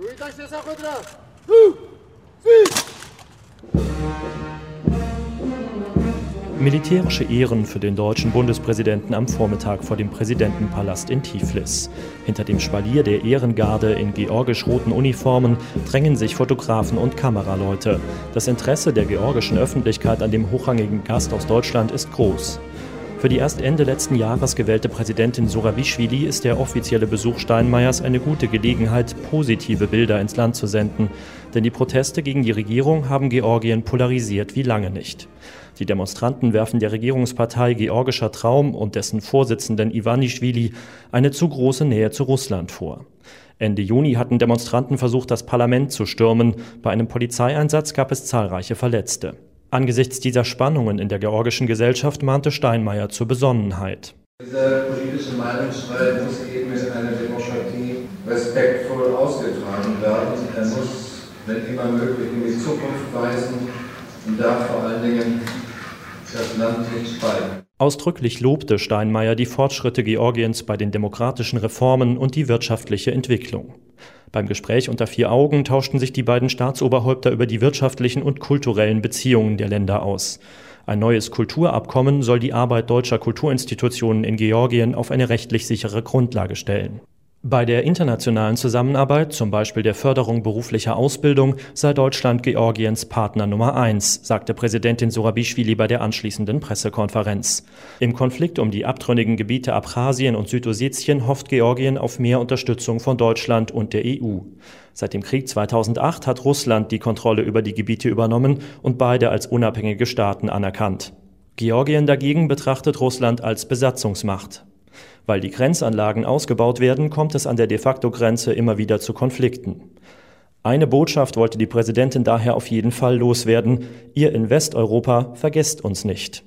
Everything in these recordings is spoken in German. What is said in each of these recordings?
Militärische Ehren für den deutschen Bundespräsidenten am Vormittag vor dem Präsidentenpalast in Tiflis. Hinter dem Spalier der Ehrengarde in georgisch-roten Uniformen drängen sich Fotografen und Kameraleute. Das Interesse der georgischen Öffentlichkeit an dem hochrangigen Gast aus Deutschland ist groß. Für die erst Ende letzten Jahres gewählte Präsidentin Zurabischwili ist der offizielle Besuch Steinmeiers eine gute Gelegenheit, positive Bilder ins Land zu senden. Denn die Proteste gegen die Regierung haben Georgien polarisiert wie lange nicht. Die Demonstranten werfen der Regierungspartei Georgischer Traum und dessen Vorsitzenden Ivanischwili eine zu große Nähe zu Russland vor. Ende Juni hatten Demonstranten versucht, das Parlament zu stürmen. Bei einem Polizeieinsatz gab es zahlreiche Verletzte. Angesichts dieser Spannungen in der georgischen Gesellschaft mahnte Steinmeier zur Besonnenheit. Dieser politische Meinungsstreit muss eben in einer Demokratie respektvoll ausgetragen werden. Er muss, wenn immer möglich, in die Zukunft weisen und darf vor allen Dingen das Land nicht spalten. Ausdrücklich lobte Steinmeier die Fortschritte Georgiens bei den demokratischen Reformen und die wirtschaftliche Entwicklung. Beim Gespräch unter vier Augen tauschten sich die beiden Staatsoberhäupter über die wirtschaftlichen und kulturellen Beziehungen der Länder aus. Ein neues Kulturabkommen soll die Arbeit deutscher Kulturinstitutionen in Georgien auf eine rechtlich sichere Grundlage stellen. Bei der internationalen Zusammenarbeit, zum Beispiel der Förderung beruflicher Ausbildung, sei Deutschland Georgiens Partner Nummer 1, sagte Präsidentin Zurabischwili bei der anschließenden Pressekonferenz. Im Konflikt um die abtrünnigen Gebiete Abchasien und Südossetien hofft Georgien auf mehr Unterstützung von Deutschland und der EU. Seit dem Krieg 2008 hat Russland die Kontrolle über die Gebiete übernommen und beide als unabhängige Staaten anerkannt. Georgien dagegen betrachtet Russland als Besatzungsmacht. Weil die Grenzanlagen ausgebaut werden, kommt es an der De-facto-Grenze immer wieder zu Konflikten. Eine Botschaft wollte die Präsidentin daher auf jeden Fall loswerden: Ihr in Westeuropa, vergesst uns nicht.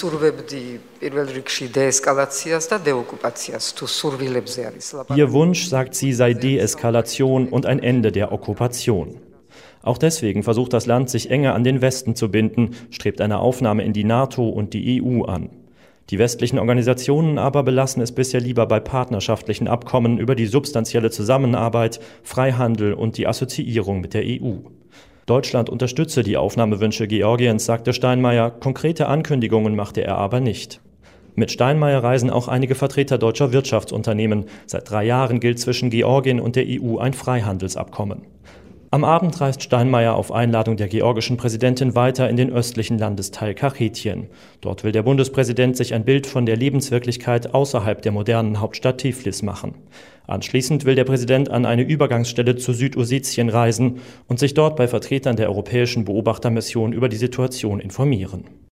Ihr Wunsch, sagt sie, sei Deeskalation und ein Ende der Okkupation. Auch deswegen versucht das Land, sich enger an den Westen zu binden, strebt eine Aufnahme in die NATO und die EU an. Die westlichen Organisationen aber belassen es bisher lieber bei partnerschaftlichen Abkommen über die substanzielle Zusammenarbeit, Freihandel und die Assoziierung mit der EU. Deutschland unterstütze die Aufnahmewünsche Georgiens, sagte Steinmeier, konkrete Ankündigungen machte er aber nicht. Mit Steinmeier reisen auch einige Vertreter deutscher Wirtschaftsunternehmen. Seit 3 Jahren gilt zwischen Georgien und der EU ein Freihandelsabkommen. Am Abend reist Steinmeier auf Einladung der georgischen Präsidentin weiter in den östlichen Landesteil Karchetien. Dort will der Bundespräsident sich ein Bild von der Lebenswirklichkeit außerhalb der modernen Hauptstadt Tiflis machen. Anschließend will der Präsident an eine Übergangsstelle zu Südossetien reisen und sich dort bei Vertretern der europäischen Beobachtermission über die Situation informieren.